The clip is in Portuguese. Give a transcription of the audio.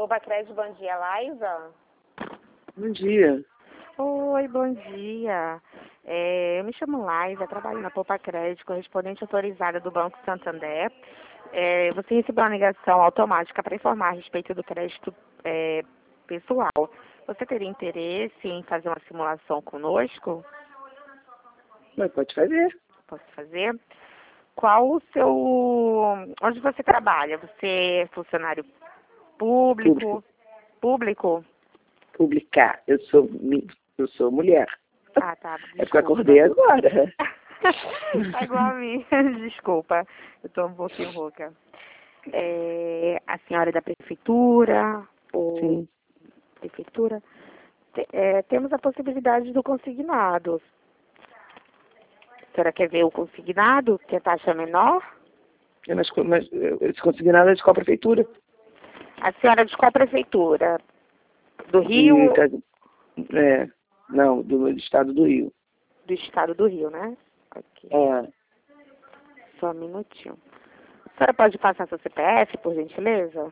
Poupa-Crédito, bom dia, Laísa. Bom dia. Oi, bom dia. Eu me chamo Laísa, trabalho na Poupa-Crédito, correspondente autorizada do Banco Santander. Você recebeu uma ligação automática para informar a respeito do crédito pessoal. Você teria interesse em fazer uma simulação conosco? Mas pode fazer. Posso fazer? Qual o seu... Onde você trabalha? Você é funcionário público? Público? Publicar. Eu sou mulher. Ah, tá. Desculpa. É porque eu acordei agora. Tá igual a mim. Desculpa. Eu tô um pouquinho rouca. A senhora é da prefeitura? Ou... Sim. Prefeitura? Temos a possibilidade do consignado. A senhora quer ver o consignado, que a taxa é menor? Mas esse consignado é de qual prefeitura? A senhora é de qual prefeitura? Do Rio? Não, do estado do Rio. Do estado do Rio, né? Ok. Só um minutinho. A senhora pode passar seu CPF, por gentileza?